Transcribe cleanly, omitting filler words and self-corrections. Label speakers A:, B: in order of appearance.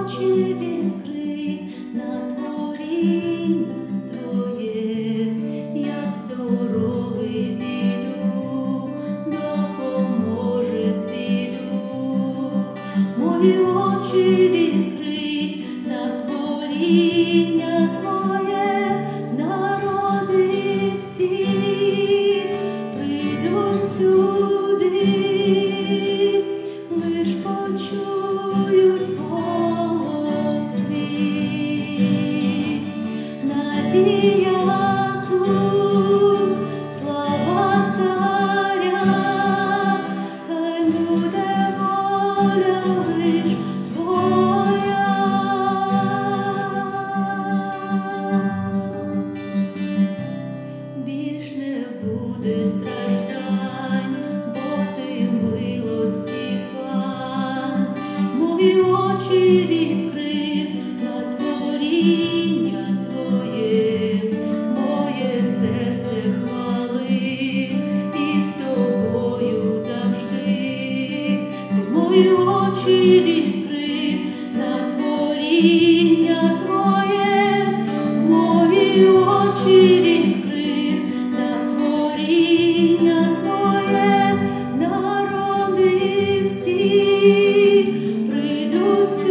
A: очі відкрий на творіння Твоє, як здоровий зійду, допоможе Твій Дух. Мої очі відкрий на творіння Твоє, народи всі прийдуть сюди, лиш почують голос Твій. Надія тут, слава Царя, хай буде воля лиш Твоя. Більш не буде страждань, бо Ти милості Пан. Мої очі відкрив на творіння Твоє, моє серце хвалив і з Тобою завжди. Ти мої очі відкрив на творіння Твоє, мої очі відкрив на творіння Твоє, народи всі прийдуть